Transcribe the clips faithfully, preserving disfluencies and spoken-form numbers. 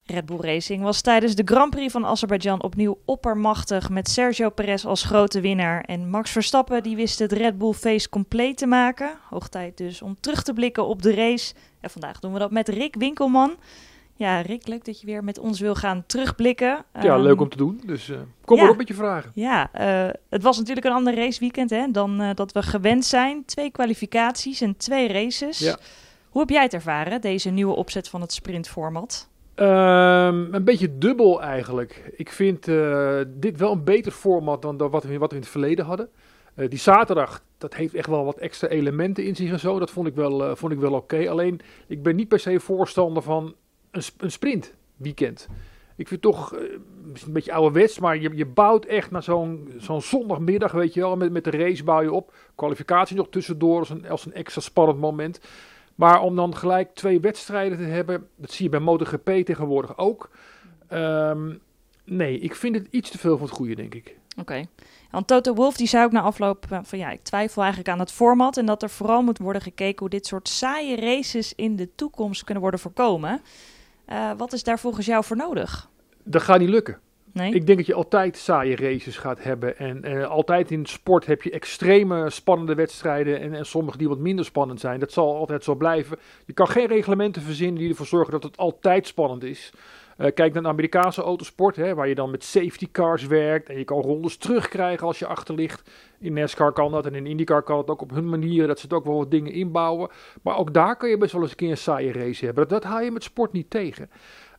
Red Bull Racing was tijdens de Grand Prix van Azerbeidzjan opnieuw oppermachtig met Sergio Perez als grote winnaar. En Max Verstappen die wist het Red Bull feest compleet te maken. Hoog tijd dus om terug te blikken op de race. En vandaag doen we dat met Rick Winkelman. Ja, Rick, leuk dat je weer met ons wil gaan terugblikken. Ja, um, leuk om te doen. Dus uh, kom ja, maar op met je vragen. Ja, uh, het was natuurlijk een ander raceweekend hè, dan uh, dat we gewend zijn. Twee kwalificaties en twee races. Ja. Hoe heb jij het ervaren, deze nieuwe opzet van het sprintformat? Um, een beetje dubbel eigenlijk. Ik vind uh, dit wel een beter format dan, dan wat, we, wat we in het verleden hadden. Uh, die zaterdag, dat heeft echt wel wat extra elementen in zich en zo. Dat vond ik wel, uh, vond ik wel oké. Okay. Alleen, ik ben niet per se voorstander van een, een sprintweekend. Ik vind toch, uh, misschien een beetje ouderwets, maar je, je bouwt echt naar zo'n, zo'n zondagmiddag, weet je wel. Met, met de race bouw je op. Kwalificatie nog tussendoor als een, als een extra spannend moment. Maar om dan gelijk twee wedstrijden te hebben, dat zie je bij MotoGP tegenwoordig ook. Um, nee, ik vind het iets te veel van het goede, denk ik. Oké. Okay. Want Toto Wolff die zei ook na afloop van ja, ik twijfel eigenlijk aan het format en dat er vooral moet worden gekeken hoe dit soort saaie races in de toekomst kunnen worden voorkomen. Uh, wat is daar volgens jou voor nodig? Dat gaat niet lukken. Nee? Ik denk dat je altijd saaie races gaat hebben. En uh, altijd in sport heb je extreme spannende wedstrijden en, en sommige die wat minder spannend zijn. Dat zal altijd zo blijven. Je kan geen reglementen verzinnen die ervoor zorgen dat het altijd spannend is. Uh, kijk naar de Amerikaanse autosport, hè, waar je dan met safety cars werkt. En je kan rondes terugkrijgen als je achter ligt. In NASCAR kan dat en in IndyCar kan het ook op hun manier. Dat ze het ook wel wat dingen inbouwen. Maar ook daar kan je best wel eens een keer een saaie race hebben. Dat, dat haal je met sport niet tegen.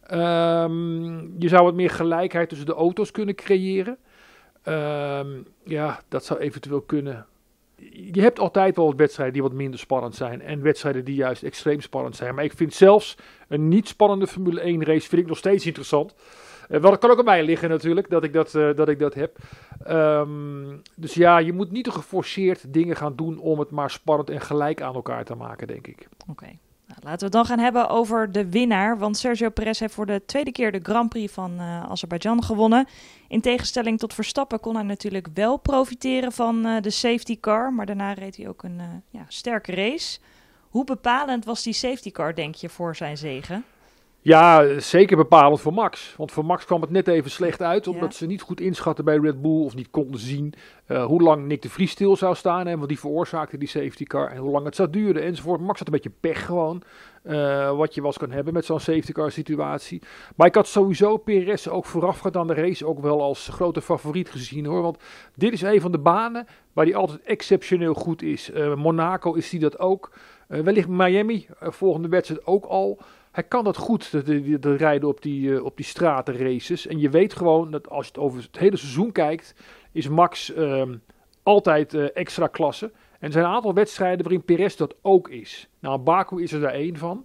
Um, je zou wat meer gelijkheid tussen de auto's kunnen creëren. Um, ja, dat zou eventueel kunnen. Je hebt altijd wel wedstrijden die wat minder spannend zijn. En wedstrijden die juist extreem spannend zijn. Maar ik vind zelfs een niet spannende Formule één race vind ik nog steeds interessant. Uh, wel, dat kan ook aan mij liggen natuurlijk, dat ik dat, uh, dat, ik dat heb. Um, dus ja, je moet niet te geforceerd dingen gaan doen om het maar spannend en gelijk aan elkaar te maken, denk ik. Oké. Okay. Nou, laten we het dan gaan hebben over de winnaar. Want Sergio Perez heeft voor de tweede keer de Grand Prix van uh, Azerbeidzjan gewonnen. In tegenstelling tot Verstappen kon hij natuurlijk wel profiteren van uh, de safety car. Maar daarna reed hij ook een uh, ja, sterke race. Hoe bepalend was die safety car, denk je, voor zijn zege? Ja, zeker bepalend voor Max. Want voor Max kwam het net even slecht uit. Omdat ja. ze niet goed inschatten bij Red Bull. Of niet konden zien uh, hoe lang Nick de Vries stil zou staan. Hè, want die veroorzaakte die safety car. En hoe lang het zou duren enzovoort. Max had een beetje pech gewoon. Uh, wat je wel eens kan hebben met zo'n safety car situatie. Maar ik had sowieso Perez ook voorafgaand aan de race ook wel als grote favoriet gezien hoor. Want dit is een van de banen waar hij altijd exceptioneel goed is. Uh, Monaco is hij dat ook. Uh, wellicht Miami, uh, volgende wedstrijd ook al. Hij kan dat goed, de, de, de rijden op die, uh, op die stratenraces. En je weet gewoon dat als je het over het hele seizoen kijkt, is Max uh, altijd uh, extra klasse. En er zijn een aantal wedstrijden waarin Perez dat ook is. Nou, Baku is er daar één van.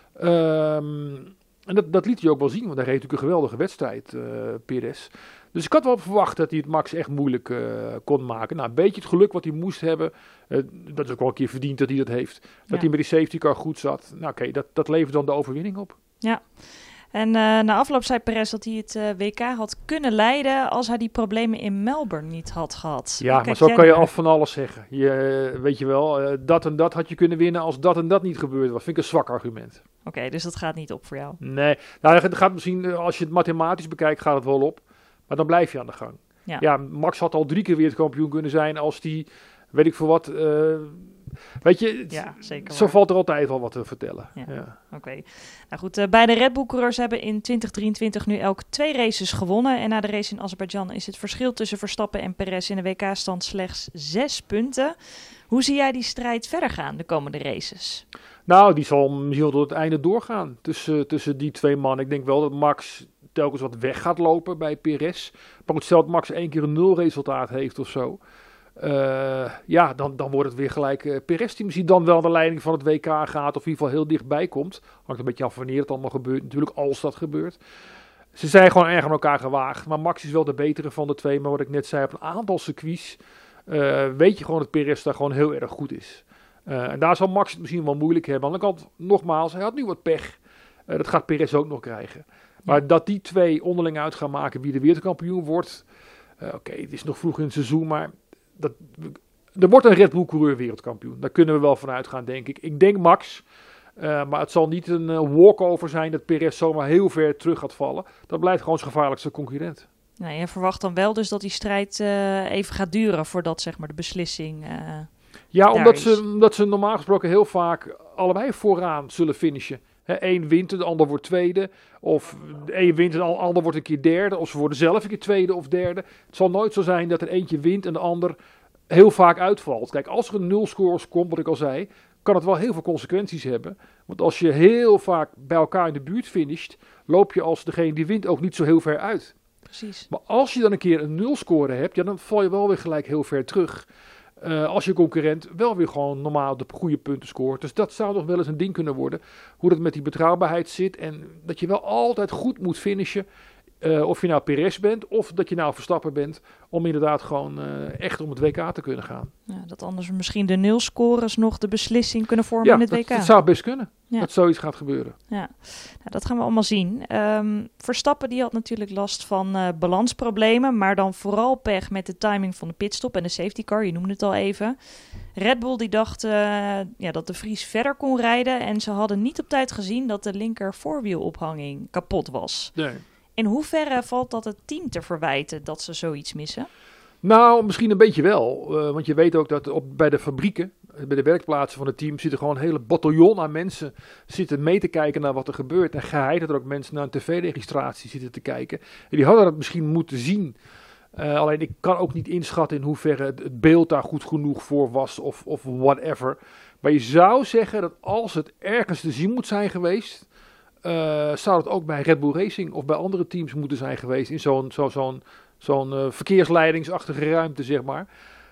Um, en dat, dat liet hij ook wel zien, want hij reed natuurlijk een geweldige wedstrijd, uh, Perez. Dus ik had wel verwacht dat hij het Max echt moeilijk uh, kon maken. Nou, een beetje het geluk wat hij moest hebben. Uh, dat is ook wel een keer verdiend dat hij dat heeft. Dat ja. hij met die safety car goed zat. Nou oké, okay, dat, dat levert dan de overwinning op. Ja, en uh, na afloop zei Perez dat hij het uh, W K had kunnen leiden als hij die problemen in Melbourne niet had gehad. Ja, maar zo kan je al van alles zeggen. Je, uh, weet je wel, uh, dat en dat had je kunnen winnen als dat en dat niet gebeurd was. Vind ik een zwak argument. Oké, okay, dus dat gaat niet op voor jou? Nee, nou, het gaat misschien, als je het mathematisch bekijkt, gaat het wel op. Maar dan blijf je aan de gang. Ja, ja Max had al drie keer wereldkampioen kunnen zijn als die, weet ik veel wat... Uh, weet je, ja, zeker zo waar. Valt er altijd wel wat te vertellen. Ja, ja. Oké. Okay. Nou goed, uh, beide Red Bull-coureurs hebben in twintig drieëntwintig nu elk twee races gewonnen. En na de race in Azerbeidzjan is het verschil tussen Verstappen en Perez in de W K-stand slechts zes punten. Hoe zie jij die strijd verder gaan de komende races? Nou, die zal misschien tot het einde doorgaan tussen, tussen die twee mannen. Ik denk wel dat Max telkens wat weg gaat lopen bij Perez. Maar stel dat Max één keer een nulresultaat heeft of zo. Uh, ja, dan, dan wordt het weer gelijk uh, Perez die misschien dan wel de leiding van het W K gaat. Of in ieder geval heel dichtbij komt. Hangt een beetje af wanneer het allemaal gebeurt. Natuurlijk als dat gebeurt. Ze zijn gewoon erg aan elkaar gewaagd. Maar Max is wel de betere van de twee. Maar wat ik net zei, op een aantal circuits uh, weet je gewoon dat Perez daar gewoon heel erg goed is. Uh, en daar zal Max het misschien wel moeilijk hebben. Aan de andere kant, nogmaals, hij had nu wat pech. Uh, dat gaat Perez ook nog krijgen. Maar ja. dat die twee onderling uit gaan maken wie de wereldkampioen wordt. Uh, Oké, okay, het is nog vroeg in het seizoen, maar dat, er wordt een Red Bull coureur wereldkampioen. Daar kunnen we wel van uitgaan, denk ik. Ik denk Max. Uh, maar het zal niet een uh, walkover zijn dat Perez zomaar heel ver terug gaat vallen. Dat blijft gewoon zijn gevaarlijkste concurrent. Nou, je verwacht dan wel dus dat die strijd uh, even gaat duren voordat zeg maar de beslissing uh, Ja, omdat ze, omdat ze normaal gesproken heel vaak allebei vooraan zullen finishen. Eén wint, de ander wordt tweede. Of de een wint en de ander wordt een keer derde. Of ze worden zelf een keer tweede of derde. Het zal nooit zo zijn dat er eentje wint en de ander heel vaak uitvalt. Kijk, als er een nulscores komt, wat ik al zei, kan het wel heel veel consequenties hebben. Want als je heel vaak bij elkaar in de buurt finisht, loop je als degene die wint ook niet zo heel ver uit. Precies. Maar als je dan een keer een nulscore hebt, ja, dan val je wel weer gelijk heel ver terug. Uh, als je concurrent wel weer gewoon normaal de goede punten scoort. Dus dat zou nog wel eens een ding kunnen worden. Hoe dat met die betrouwbaarheid zit. En dat je wel altijd goed moet finishen. Uh, of je nou Perez bent of dat je nou Verstappen bent. Om inderdaad gewoon uh, echt om het W K te kunnen gaan. Ja, dat anders misschien de nulscores nog de beslissing kunnen vormen ja, in het dat, W K. dat zou best kunnen. Ja. Dat zoiets gaat gebeuren. Ja, nou, dat gaan we allemaal zien. Um, Verstappen die had natuurlijk last van uh, balansproblemen. Maar dan vooral pech met de timing van de pitstop en de safety car. Je noemde het al even. Red Bull die dacht uh, ja, dat de Vries verder kon rijden. En ze hadden niet op tijd gezien dat de linker voorwielophanging kapot was. Nee. In hoeverre valt dat het team te verwijten dat ze zoiets missen? Nou, misschien een beetje wel. Uh, want je weet ook dat op, bij de fabrieken, bij de werkplaatsen van het team, zitten gewoon een hele bataljon aan mensen zitten mee te kijken naar wat er gebeurt. En geheid dat er ook mensen naar een tv-registratie zitten te kijken. En die hadden dat misschien moeten zien. Uh, alleen ik kan ook niet inschatten in hoeverre het, het beeld daar goed genoeg voor was of, of whatever. Maar je zou zeggen dat als het ergens te zien moet zijn geweest, Uh, zou het ook bij Red Bull Racing of bij andere teams moeten zijn geweest in zo'n, zo, zo'n, zo'n uh, verkeersleidingsachtige ruimte, zeg maar.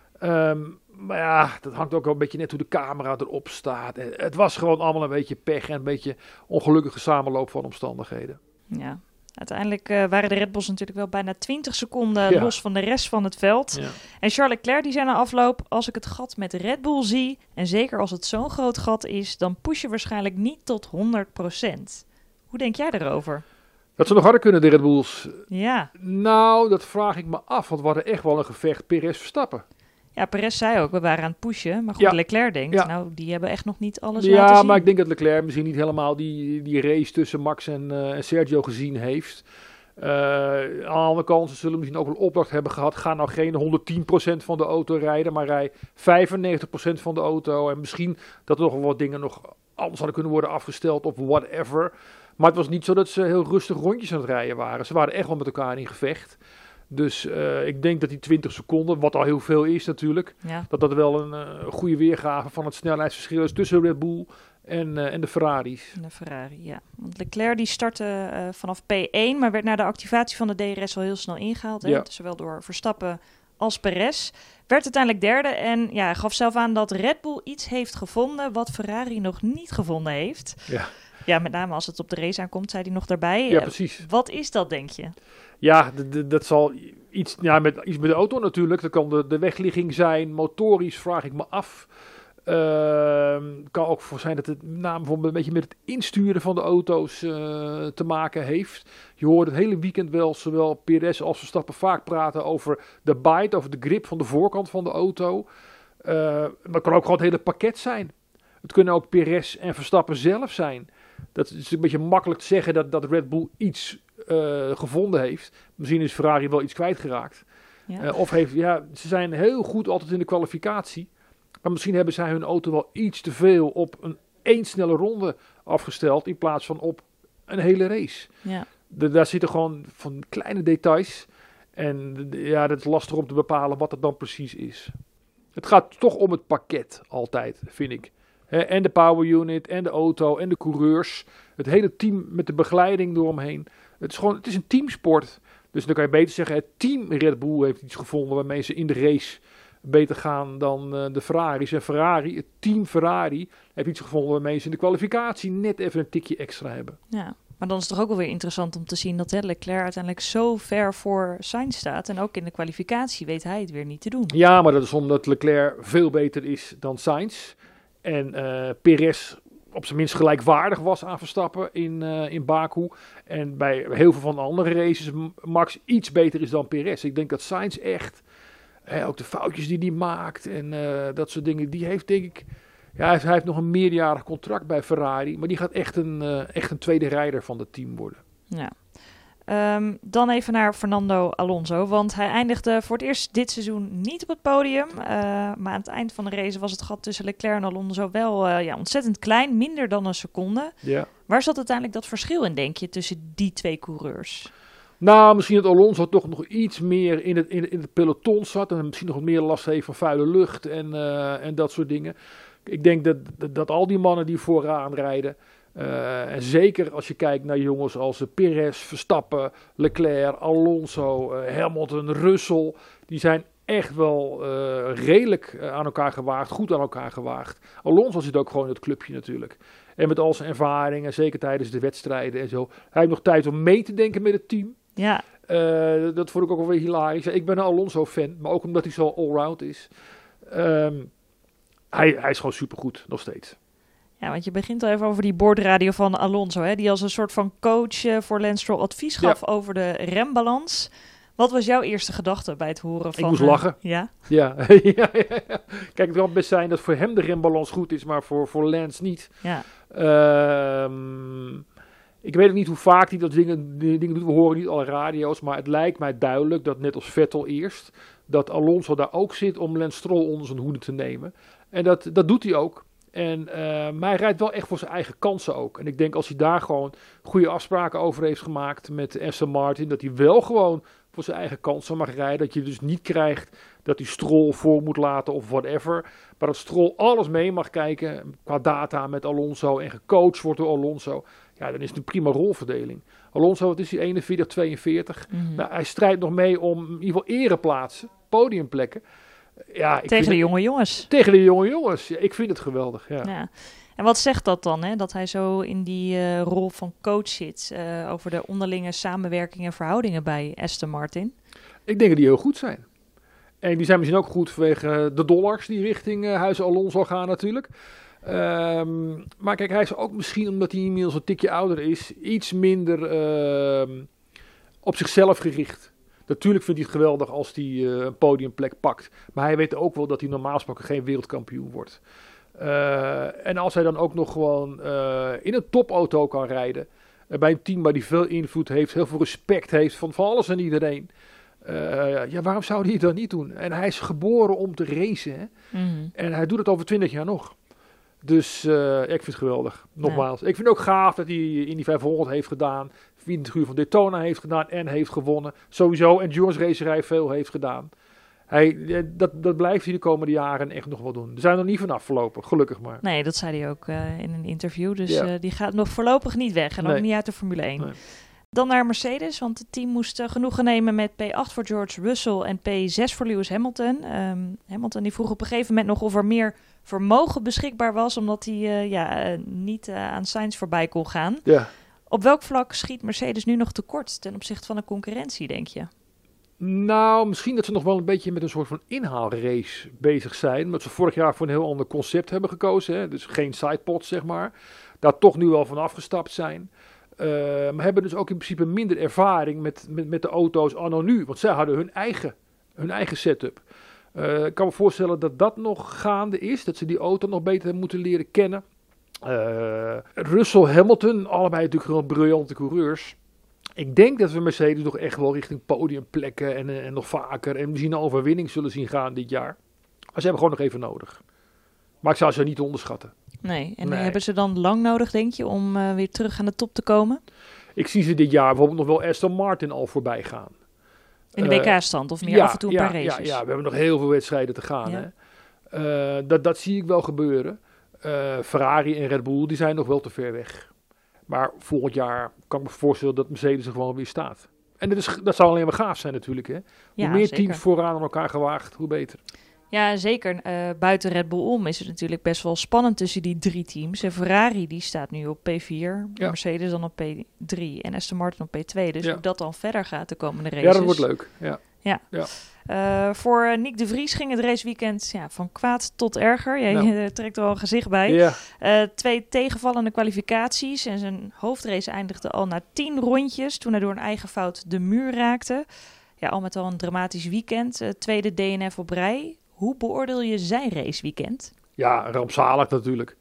Um, maar ja, dat hangt ook wel een beetje net hoe de camera erop staat. En het was gewoon allemaal een beetje pech en een beetje ongelukkige samenloop van omstandigheden. Ja, uiteindelijk uh, waren de Red Bulls natuurlijk wel bijna twintig seconden ja. los van de rest van het veld. Ja. En Charles Leclerc die zei na afloop, als ik het gat met Red Bull zie, en zeker als het zo'n groot gat is, dan push je waarschijnlijk niet tot honderd procent. Hoe denk jij daarover? Dat ze nog harder kunnen, de Red Bulls. Ja. Nou, dat vraag ik me af, want we hadden echt wel een gevecht Perez Verstappen. Ja, Perez zei ook, we waren aan het pushen. Maar goed, ja. Leclerc denkt, ja. nou, die hebben echt nog niet alles ja, laten zien. Ja, maar ik denk dat Leclerc misschien niet helemaal die, die race tussen Max en, uh, en Sergio gezien heeft. Uh, aan de andere kant, ze zullen misschien ook een opdracht hebben gehad. Ga nou geen honderdtien procent van de auto rijden, maar rij vijfennegentig procent van de auto. En misschien dat er nog wel wat dingen nog anders hadden kunnen worden afgesteld of whatever. Maar het was niet zo dat ze heel rustig rondjes aan het rijden waren. Ze waren echt wel met elkaar in gevecht. Dus uh, ik denk dat die twintig seconden, wat al heel veel is natuurlijk, ja. dat dat wel een uh, goede weergave van het snelheidsverschil is tussen Red Bull en, uh, en de Ferraris. De Ferrari, ja. Want Leclerc die startte uh, vanaf P één, maar werd na de activatie van de D R S al heel snel ingehaald. Hè? Ja. Zowel door Verstappen als Perez. Werd uiteindelijk derde en ja, gaf zelf aan dat Red Bull iets heeft gevonden wat Ferrari nog niet gevonden heeft. Ja. Ja, met name als het op de race aankomt, zei hij nog daarbij. Ja, precies. Wat is dat, denk je? Ja, d- d- dat zal iets, ja, met, iets met de auto natuurlijk. Dat kan de, de wegligging zijn. Motorisch vraag ik me af. Uh, kan ook voor zijn dat het met name een beetje met het insturen van de auto's uh, te maken heeft. Je hoort het hele weekend wel zowel Perez als Verstappen vaak praten over de bite, over de grip van de voorkant van de auto. Uh, maar het kan ook gewoon het hele pakket zijn. Het kunnen ook Perez en Verstappen zelf zijn. Dat is een beetje makkelijk te zeggen dat, dat Red Bull iets uh, gevonden heeft. Misschien is Ferrari wel iets kwijtgeraakt. Ja. Uh, of heeft, ja, ze zijn heel goed altijd in de kwalificatie. Maar misschien hebben zij hun auto wel iets te veel op een één snelle ronde afgesteld. In plaats van op een hele race. Ja. De, daar zitten gewoon van kleine details. En de, ja, dat is lastig om te bepalen wat het dan precies is. Het gaat toch om het pakket altijd, vind ik. He, en de power unit, en de auto, en de coureurs. Het hele team met de begeleiding eromheen. Het is gewoon, het is een teamsport. Dus dan kan je beter zeggen, het team Red Bull heeft iets gevonden waarmee ze in de race beter gaan dan uh, de Ferraris. En Ferrari, het team Ferrari, heeft iets gevonden waarmee ze in de kwalificatie net even een tikje extra hebben. Ja, maar dan is het toch ook wel weer interessant om te zien dat hè, Leclerc uiteindelijk zo ver voor Sainz staat. En ook in de kwalificatie weet hij het weer niet te doen. Ja, maar dat is omdat Leclerc veel beter is dan Sainz. En uh, Perez op zijn minst gelijkwaardig was aan Verstappen in, uh, in Baku. En bij heel veel van de andere races Max iets beter is dan Perez. Ik denk dat Sainz echt, hè, ook de foutjes die hij maakt en uh, dat soort dingen, die heeft denk ik, Ja, hij heeft, hij heeft nog een meerjarig contract bij Ferrari. Maar die gaat echt een, uh, echt een tweede rijder van het team worden. Ja. Um, dan even naar Fernando Alonso. Want hij eindigde voor het eerst dit seizoen niet op het podium. Uh, maar aan het eind van de race was het gat tussen Leclerc en Alonso wel uh, ja, ontzettend klein. Minder dan een seconde. Ja. Waar zat uiteindelijk dat verschil in, denk je, tussen die twee coureurs? Nou, misschien dat Alonso toch nog iets meer in het, in, in het peloton zat. En misschien nog wat meer last heeft van vuile lucht en, uh, en dat soort dingen. Ik denk dat, dat, dat al die mannen die vooraan rijden... Uh, en zeker als je kijkt naar jongens als uh, Perez, Verstappen, Leclerc, Alonso, uh, Hamilton, Russell. Die zijn echt wel uh, redelijk uh, aan elkaar gewaagd, goed aan elkaar gewaagd. Alonso zit ook gewoon in het clubje natuurlijk. En met al zijn ervaring en zeker tijdens de wedstrijden en zo. Hij heeft nog tijd om mee te denken met het team. Ja. Uh, dat vond ik ook wel weer hilarisch. Ik ben een Alonso-fan, maar ook omdat hij zo allround is. Um, hij, hij is gewoon supergoed, nog steeds. Ja, want je begint al even over die boordradio van Alonso, hè, die als een soort van coach uh, voor Lance Stroll advies gaf ja. over de rembalans. Wat was jouw eerste gedachte bij het horen van... Ik moest uh, lachen. Ja? Ja. ja, ja, ja. Kijk, het kan best zijn dat voor hem de rembalans goed is, maar voor, voor Lance niet. Ja. Um, ik weet ook niet hoe vaak hij dat dingen, die dingen doet. We horen niet alle radio's, maar het lijkt mij duidelijk dat net als Vettel eerst, dat Alonso daar ook zit om Lance Stroll onder zijn hoede te nemen. En dat, dat doet hij ook. En, uh, maar hij rijdt wel echt voor zijn eigen kansen ook. En ik denk als hij daar gewoon goede afspraken over heeft gemaakt met Aston Martin, dat hij wel gewoon voor zijn eigen kansen mag rijden. Dat je dus niet krijgt dat hij Stroll voor moet laten of whatever. Maar dat Stroll alles mee mag kijken qua data met Alonso en gecoacht wordt door Alonso. Ja, dan is het een prima rolverdeling. Alonso, wat is hij, eenenveertig, tweeënveertig? Mm-hmm. Nou, hij strijdt nog mee om in ieder geval ereplaatsen, podiumplekken. Ja, ik tegen de het, jonge jongens. Tegen de jonge jongens. Ja, ik vind het geweldig. Ja. Ja. En wat zegt dat dan, hè? Dat hij zo in die uh, rol van coach zit uh, over de onderlinge samenwerking en verhoudingen bij Aston Martin? Ik denk dat die heel goed zijn. En die zijn misschien ook goed vanwege de dollars die richting uh, Huis Alonso gaan natuurlijk. Um, maar kijk, hij is ook misschien, omdat hij inmiddels een tikje ouder is, iets minder uh, op zichzelf gericht. Natuurlijk vindt hij het geweldig als hij uh, een podiumplek pakt. Maar hij weet ook wel dat hij normaal gesproken geen wereldkampioen wordt. Uh, en als hij dan ook nog gewoon uh, in een topauto kan rijden. Uh, bij een team waar hij veel invloed heeft, heel veel respect heeft van, van alles en iedereen. Uh, ja, waarom zou hij het dan niet doen? En hij is geboren om te racen. Hè? Mm-hmm. En hij doet het over twintig jaar nog. Dus uh, ja, ik vind het geweldig. Nogmaals. Ja. Ik vind het ook gaaf dat hij in die vijfhonderd heeft gedaan. vierentwintig uur van Daytona heeft gedaan en heeft gewonnen. Sowieso endurance racerij veel heeft gedaan. Hij, dat, dat blijft hij de komende jaren echt nog wel doen. Er zijn er niet vanaf voorlopig, gelukkig maar. Nee, dat zei hij ook uh, in een interview. Dus ja. uh, die gaat nog voorlopig niet weg. En nee. ook niet uit de Formule één. Nee. Dan naar Mercedes, want het team moest uh, genoegen nemen met P acht voor George Russell en P zes voor Lewis Hamilton. Um, Hamilton die vroeg op een gegeven moment nog of er meer vermogen beschikbaar was, omdat hij uh, ja, uh, niet uh, aan Sainz voorbij kon gaan. Ja. Op welk vlak schiet Mercedes nu nog tekort ten opzichte van de concurrentie, denk je? Nou, misschien dat ze nog wel een beetje met een soort van inhaalrace bezig zijn. Omdat ze vorig jaar voor een heel ander concept hebben gekozen. Hè? Dus geen sidepods, zeg maar. Daar toch nu wel van afgestapt zijn. Uh, maar hebben dus ook in principe minder ervaring met, met, met de auto's anno nu. Want zij hadden hun eigen, hun eigen setup. Uh, ik kan me voorstellen dat dat nog gaande is. Dat ze die auto nog beter moeten leren kennen. Uh, Russell, Hamilton, allebei natuurlijk gewoon briljante coureurs. Ik denk dat we Mercedes nog echt wel richting podiumplekken en, en nog vaker en misschien een overwinning zullen zien gaan dit jaar. Maar ze hebben gewoon nog even nodig. Maar ik zou ze niet onderschatten. Nee, en nee. hebben ze dan lang nodig, denk je, om uh, weer terug aan de top te komen? Ik zie ze dit jaar bijvoorbeeld nog wel Aston Martin al voorbij gaan. In de W K-stand of meer ja, af en toe een ja, paar races? Ja, ja, we hebben nog heel veel wedstrijden te gaan. Ja. Hè? Uh, dat, dat zie ik wel gebeuren. Uh, Ferrari en Red Bull die zijn nog wel te ver weg. Maar volgend jaar kan ik me voorstellen dat Mercedes er gewoon weer staat. En dat, is, dat zou alleen maar gaaf zijn natuurlijk. Hè? Hoe ja, meer zeker. teams vooraan aan elkaar gewaagd, hoe beter. Ja, zeker. Uh, buiten Red Bull om is het natuurlijk best wel spannend tussen die drie teams. En Ferrari die staat nu op P vier, ja. Mercedes dan op P drie en Aston Martin op P twee. Dus ja. hoe dat dan verder gaat de komende races. Ja, dat wordt leuk. Ja. Ja. ja. Uh, voor Nick de Vries ging het raceweekend ja, van kwaad tot erger. Jij nou. uh, trekt er al een gezicht bij. Ja. Uh, twee tegenvallende kwalificaties. En zijn hoofdrace eindigde al na tien rondjes toen hij door een eigen fout de muur raakte. Ja, al met al een dramatisch weekend. Uh, tweede D N F op rij. Hoe beoordeel je zijn raceweekend? Ja, rampzalig natuurlijk.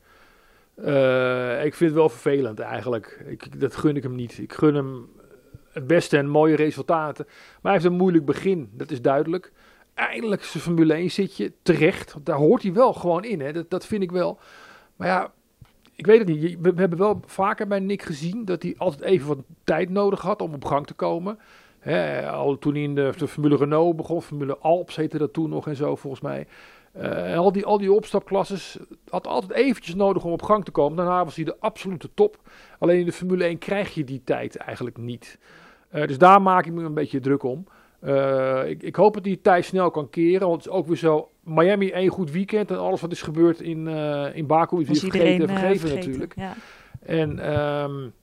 Uh, ik vind het wel vervelend eigenlijk. Ik, dat gun ik hem niet. Ik gun hem het beste en mooie resultaten. Maar hij heeft een moeilijk begin, dat is duidelijk. Eindelijk zijn Formule één zitje, terecht. Daar hoort hij wel gewoon in, hè. Dat, dat vind ik wel. Maar ja, ik weet het niet. We, we hebben wel vaker bij Nick gezien dat hij altijd even wat tijd nodig had om op gang te komen. Hè, al toen hij in de, de Formule Renault begon, Formule Alps heette dat toen nog en zo volgens mij. Uh, en al die, al die opstapklasses had altijd eventjes nodig om op gang te komen. Daarna was hij de absolute top. Alleen in de Formule één krijg je die tijd eigenlijk niet. Uh, dus daar maak ik me een beetje druk om. Uh, ik, ik hoop dat die tijd snel kan keren. Want het is ook weer zo, Miami één goed weekend. En alles wat is gebeurd in, uh, in Baku is weer vergeten en vergeven uh, vergeten, natuurlijk. Ja. En um,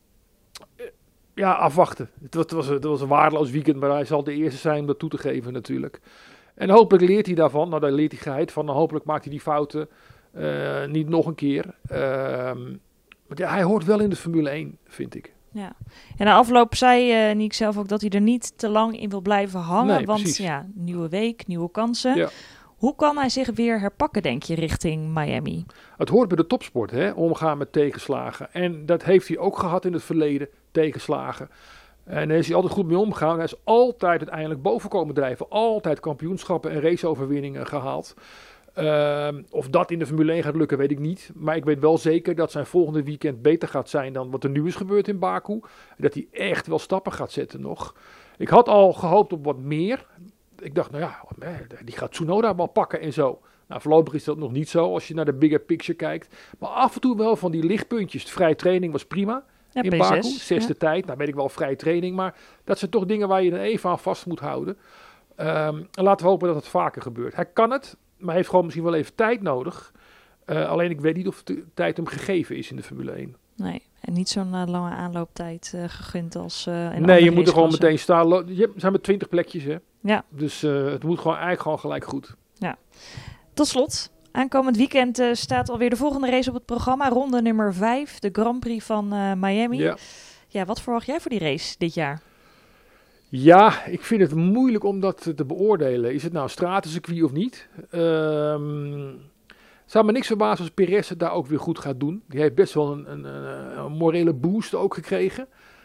ja, afwachten. Het was, het, was, het was een waardeloos weekend. Maar hij zal de eerste zijn om dat toe te geven natuurlijk. En hopelijk leert hij daarvan. Nou, daar leert hij geheid van. En hopelijk maakt hij die fouten uh, niet nog een keer. Uh, want ja, hij hoort wel in de Formule één, vind ik. Ja, en na afloop zei uh, Nick zelf ook dat hij er niet te lang in wil blijven hangen. Nee, want precies. ja, nieuwe week, nieuwe kansen. Ja. Hoe kan hij zich weer herpakken, denk je, richting Miami? Het hoort bij de topsport, hè, omgaan met tegenslagen. En dat heeft hij ook gehad in het verleden, tegenslagen. En daar is hij altijd goed mee omgegaan. Hij is altijd uiteindelijk boven komen drijven. Altijd kampioenschappen en raceoverwinningen gehaald. Uh, of dat in de Formule één gaat lukken, weet ik niet. Maar ik weet wel zeker dat zijn volgende weekend beter gaat zijn dan wat er nu is gebeurd in Baku. Dat hij echt wel stappen gaat zetten nog. Ik had al gehoopt op wat meer. Ik dacht, nou ja, die gaat Tsunoda wel pakken en zo. Nou, voorlopig is dat nog niet zo als je naar de bigger picture kijkt. Maar af en toe wel van die lichtpuntjes. De vrije training was prima. Ja, in Baku, zesde ja. tijd. Nou weet ik wel, vrije training. Maar dat zijn toch dingen waar je er even aan vast moet houden. Um, en laten we hopen dat het vaker gebeurt. Hij kan het, maar hij heeft gewoon misschien wel even tijd nodig. Uh, alleen ik weet niet of de tijd hem gegeven is in de Formule één. Nee, en niet zo'n uh, lange aanlooptijd uh, gegund als uh, in Nee, je moet er gewoon meteen staan. Je zijn maar twintig plekjes, hè. Ja. Dus uh, het moet gewoon eigenlijk gewoon gelijk goed. Ja. Tot slot. Aankomend weekend uh, staat alweer de volgende race op het programma. Ronde nummer vijf, de Grand Prix van uh, Miami. Ja. Ja, wat verwacht jij voor die race dit jaar? Ja, ik vind het moeilijk om dat te beoordelen. Is het nou een stratencircuit of niet? Um, het zou me niks verbazen als Perez het daar ook weer goed gaat doen. Die heeft best wel een, een, een morele boost ook gekregen.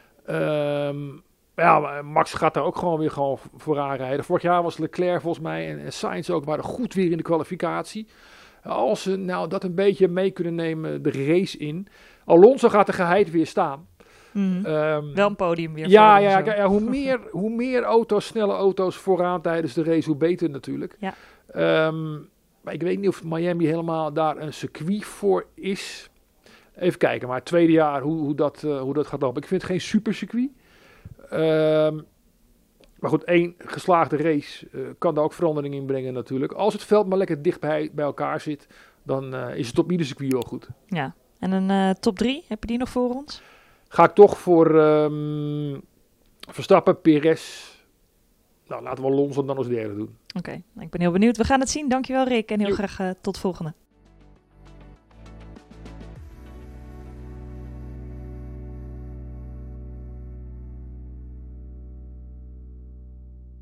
Um, ja, Max gaat daar ook gewoon weer gewoon vooraan rijden. Vorig jaar was Leclerc volgens mij en, en Sainz ook waren goed weer in de kwalificatie. Als ze nou dat een beetje mee kunnen nemen de race in. Alonso gaat er geheid weer staan. Mm. Um, Wel een podium weer. Ja, ja, ja, ja hoe, meer, hoe meer auto's, snelle auto's vooraan tijdens de race, hoe beter natuurlijk. Ja. Um, maar ik weet niet of Miami helemaal daar een circuit voor is. Even kijken, maar het tweede jaar hoe, hoe, dat, uh, hoe dat gaat lopen. Ik vind het geen super circuit. Um, maar goed, één geslaagde race uh, kan daar ook verandering in brengen natuurlijk. Als het veld maar lekker dicht bij, bij elkaar zit, dan uh, is het op ieder circuit wel goed. Ja, en een uh, top drie, heb je die nog voor ons? Ga ik toch voor um, Verstappen, Perez. Nou, laten we Alonso dan als derde doen. Oké, okay, ik ben heel benieuwd. We gaan het zien. Dankjewel Rick en heel jo. graag uh, tot volgende.